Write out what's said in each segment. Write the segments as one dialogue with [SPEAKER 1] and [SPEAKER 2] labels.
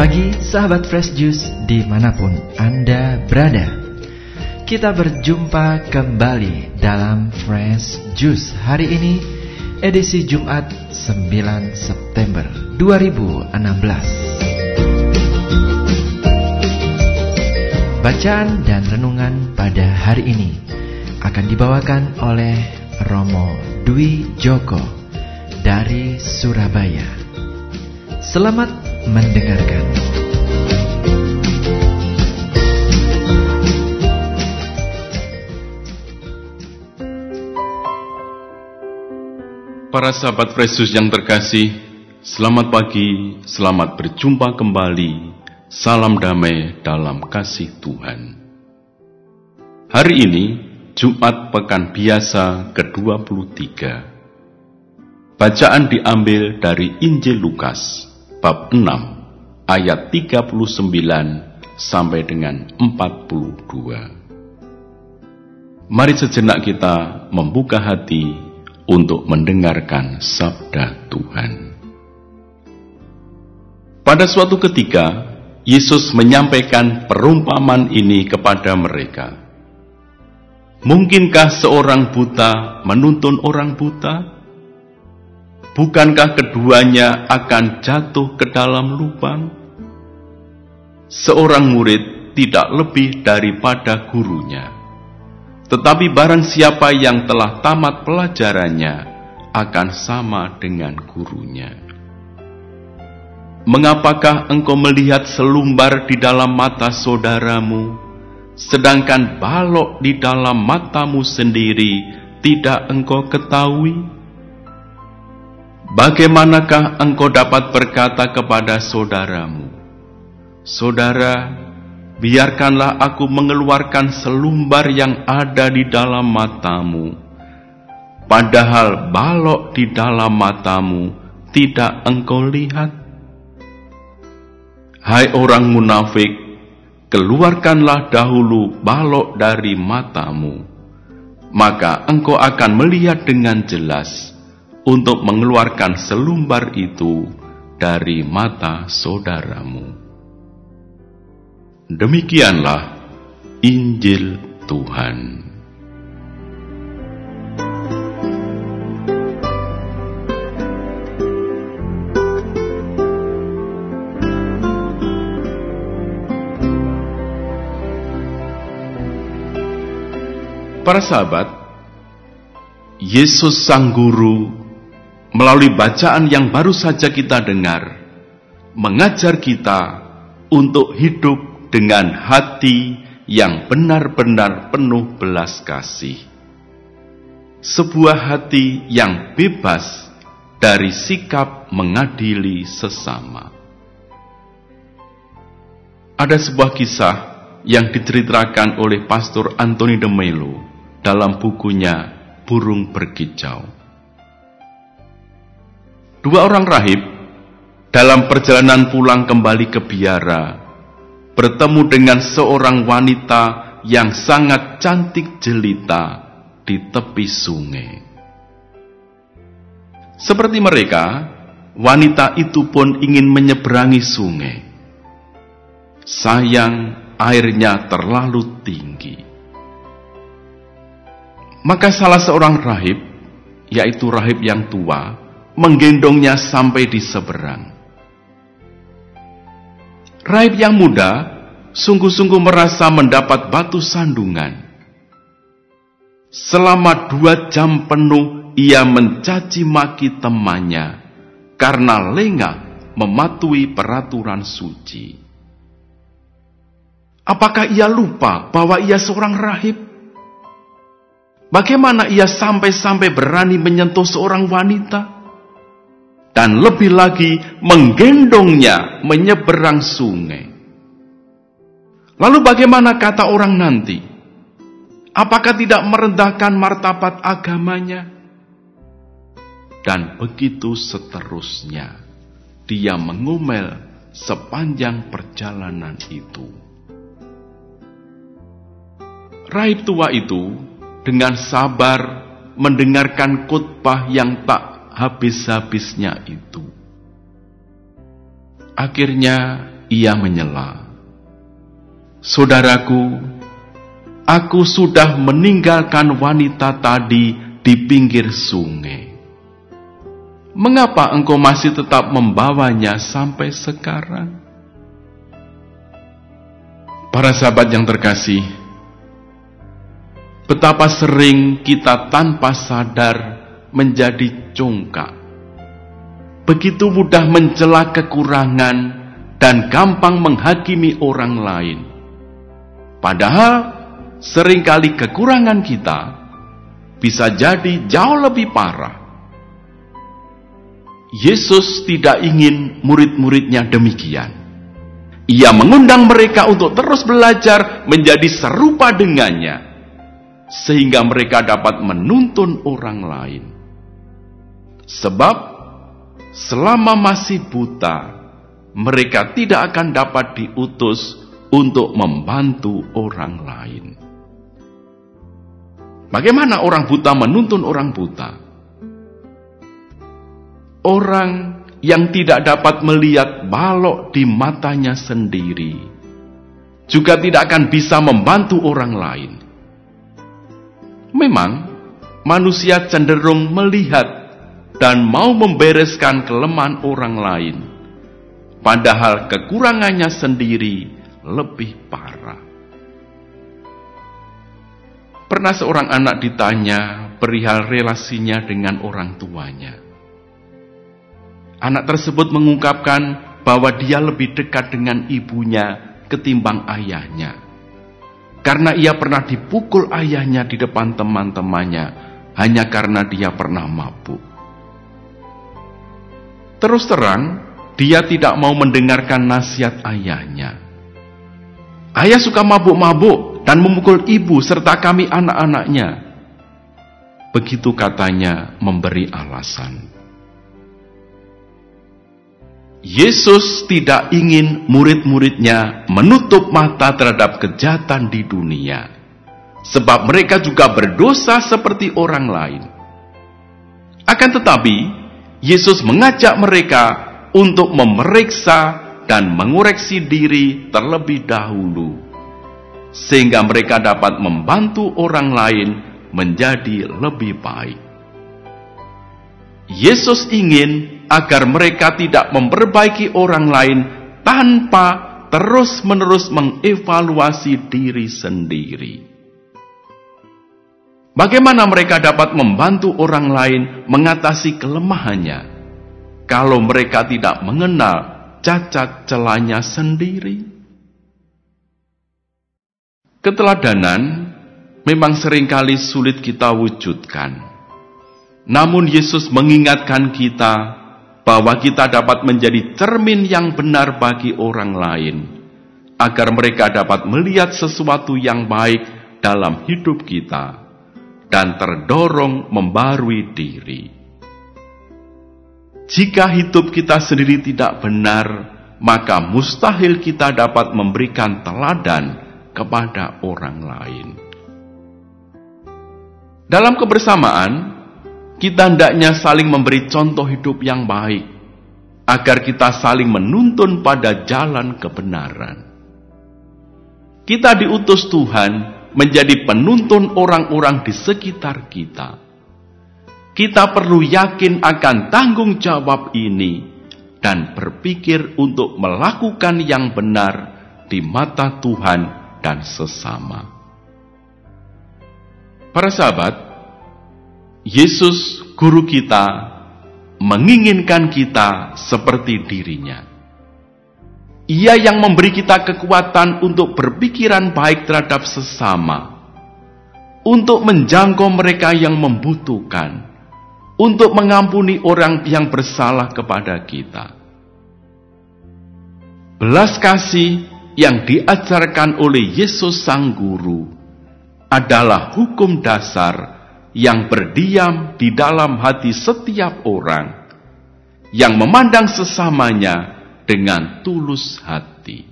[SPEAKER 1] pagi sahabat Fresh Juice dimanapun Anda berada. Kita berjumpa kembali dalam Fresh Juice hari ini, edisi Jumat 9 September 2016. Bacaan dan renungan pada hari ini akan dibawakan oleh Romo Dwi Joko dari Surabaya. Selamat mendengarkan.
[SPEAKER 2] Para sahabat Fresh Juice yang terkasih, selamat pagi, selamat berjumpa kembali. Salam damai dalam kasih Tuhan. Hari ini, Jumat Pekan Biasa ke-23. Bacaan diambil dari Injil Lukas, bab 6, ayat 39 sampai dengan 42. Mari sejenak kita membuka hati untuk mendengarkan sabda Tuhan. Pada suatu ketika, Yesus menyampaikan perumpamaan ini kepada mereka. Mungkinkah seorang buta menuntun orang buta? Bukankah keduanya akan jatuh ke dalam lubang? Seorang murid tidak lebih daripada gurunya. Tetapi barang siapa yang telah tamat pelajarannya akan sama dengan gurunya. Mengapakah engkau melihat selumbar di dalam mata saudaramu, sedangkan balok di dalam matamu sendiri tidak engkau ketahui? Bagaimanakah engkau dapat berkata kepada saudaramu, "Saudara, biarkanlah aku mengeluarkan selumbar yang ada di dalam matamu," padahal balok di dalam matamu tidak engkau lihat? Hai orang munafik, keluarkanlah dahulu balok dari matamu, maka engkau akan melihat dengan jelas untuk mengeluarkan selumbar itu dari mata saudaramu. Demikianlah Injil Tuhan. Para sahabat, Yesus Sang Guru melalui bacaan yang baru saja kita dengar, mengajar kita untuk hidup dengan hati yang benar-benar penuh belas kasih. Sebuah hati yang bebas dari sikap mengadili sesama. Ada sebuah kisah yang diceritakan oleh Pastor Anthony de Mello dalam bukunya Burung Berkicau. Dua orang rahib dalam perjalanan pulang kembali ke biara bertemu dengan seorang wanita yang sangat cantik jelita di tepi sungai. Seperti mereka, wanita itu pun ingin menyeberangi sungai. Sayang, airnya terlalu tinggi. Maka salah seorang rahib, yaitu rahib yang tua, menggendongnya sampai di seberang. Rahib yang muda sungguh-sungguh merasa mendapat batu sandungan. Selama 2 jam penuh ia mencaci maki temannya karena lengah mematuhi peraturan suci. Apakah ia lupa bahwa ia seorang rahib? Bagaimana ia sampai-sampai berani menyentuh seorang wanita? Dan lebih lagi menggendongnya menyeberang sungai. Lalu bagaimana kata orang nanti? Apakah tidak merendahkan martabat agamanya? Dan begitu seterusnya. Dia mengomel sepanjang perjalanan itu. Rahib tua itu dengan sabar mendengarkan khotbah yang tak habis-habisnya itu. Akhirnya ia menyela, "Saudaraku, aku sudah meninggalkan wanita tadi di pinggir sungai. Mengapa engkau masih tetap membawanya sampai sekarang?" Para sahabat yang terkasih, betapa sering kita tanpa sadar menjadi congkak. Begitu mudah mencela kekurangan dan gampang menghakimi orang lain. Padahal seringkali kekurangan kita bisa jadi jauh lebih parah. Yesus tidak ingin murid-muridnya demikian. Ia mengundang mereka untuk terus belajar menjadi serupa dengannya, sehingga mereka dapat menuntun orang lain. Sebab selama masih buta, mereka tidak akan dapat diutus untuk membantu orang lain. Bagaimana orang buta menuntun orang buta? Orang yang tidak dapat melihat balok di matanya sendiri juga tidak akan bisa membantu orang lain. Memang manusia cenderung melihat dan mau membereskan kelemahan orang lain, padahal kekurangannya sendiri lebih parah. Pernah seorang anak ditanya perihal relasinya dengan orang tuanya. Anak tersebut mengungkapkan bahwa dia lebih dekat dengan ibunya ketimbang ayahnya, karena ia pernah dipukul ayahnya di depan teman-temannya hanya karena dia pernah mabuk. Terus terang, dia tidak mau mendengarkan nasihat ayahnya. "Ayah suka mabuk-mabuk dan memukul ibu serta kami anak-anaknya." Begitu katanya memberi alasan. Yesus tidak ingin murid-muridnya menutup mata terhadap kejahatan di dunia, sebab mereka juga berdosa seperti orang lain. Akan tetapi, Yesus mengajak mereka untuk memeriksa dan mengoreksi diri terlebih dahulu, sehingga mereka dapat membantu orang lain menjadi lebih baik. Yesus ingin agar mereka tidak memperbaiki orang lain tanpa terus-menerus mengevaluasi diri sendiri. Bagaimana mereka dapat membantu orang lain mengatasi kelemahannya kalau mereka tidak mengenal cacat celanya sendiri? Keteladanan memang seringkali sulit kita wujudkan. Namun Yesus mengingatkan kita bahwa kita dapat menjadi cermin yang benar bagi orang lain, agar mereka dapat melihat sesuatu yang baik dalam hidup kita dan terdorong membarui diri. Jika hidup kita sendiri tidak benar, maka mustahil kita dapat memberikan teladan kepada orang lain. Dalam kebersamaan, kita hendaknya saling memberi contoh hidup yang baik, agar kita saling menuntun pada jalan kebenaran. Kita diutus Tuhan menjadi penuntun orang-orang di sekitar kita. Kita perlu yakin akan tanggung jawab ini dan berpikir untuk melakukan yang benar di mata Tuhan dan sesama. Para sahabat, Yesus, guru kita, menginginkan kita seperti dirinya. Ia yang memberi kita kekuatan untuk berpikiran baik terhadap sesama, untuk menjangkau mereka yang membutuhkan, untuk mengampuni orang yang bersalah kepada kita. Belas kasih yang diajarkan oleh Yesus Sang Guru adalah hukum dasar yang berdiam di dalam hati setiap orang, yang memandang sesamanya dengan tulus hati.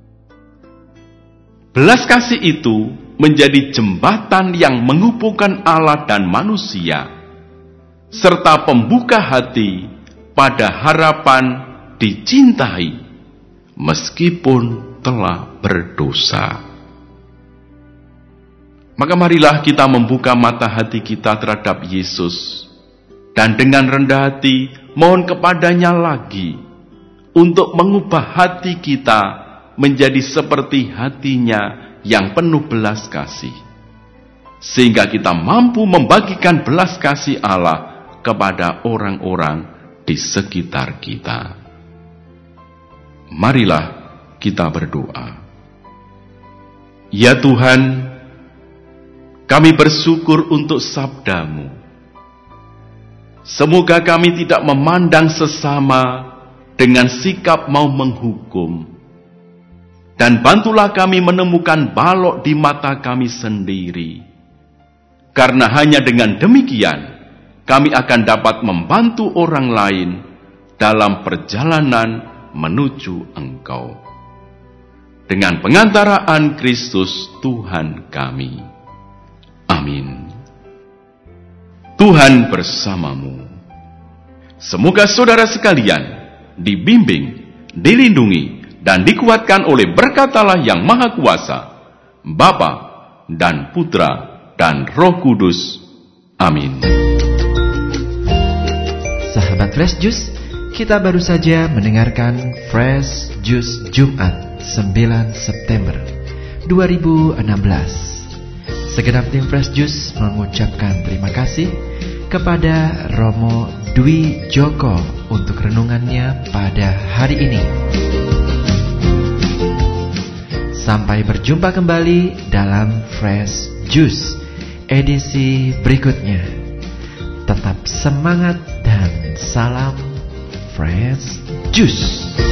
[SPEAKER 2] Belas kasih itu menjadi jembatan yang menghubungkan Allah dan manusia, serta pembuka hati pada harapan dicintai, meskipun telah berdosa. Maka marilah kita membuka mata hati kita terhadap Yesus, dan dengan rendah hati mohon kepadanya lagi untuk mengubah hati kita menjadi seperti hatinya yang penuh belas kasih, sehingga kita mampu membagikan belas kasih Allah kepada orang-orang di sekitar kita. Marilah kita berdoa. Ya Tuhan, kami bersyukur untuk sabda-Mu. Semoga kami tidak memandang sesama dengan sikap mau menghukum, dan bantulah kami menemukan balok di mata kami sendiri. Karena hanya dengan demikian, kami akan dapat membantu orang lain dalam perjalanan menuju Engkau. Dengan pengantaraan Kristus Tuhan kami. Amin. Tuhan bersamamu. Semoga saudara sekalian dibimbing, dilindungi, dan dikuatkan oleh berkat Allah yang Maha Kuasa, Bapa dan Putra dan Roh Kudus. Amin.
[SPEAKER 1] Sahabat Fresh Juice, kita baru saja mendengarkan Fresh Juice Jumat 9 September 2016. Segenap tim Fresh Juice mengucapkan terima kasih kepada Romo Dwi Joko untuk renungannya pada hari ini. Sampai berjumpa kembali dalam Fresh Juice edisi berikutnya. Tetap semangat dan salam Fresh Juice.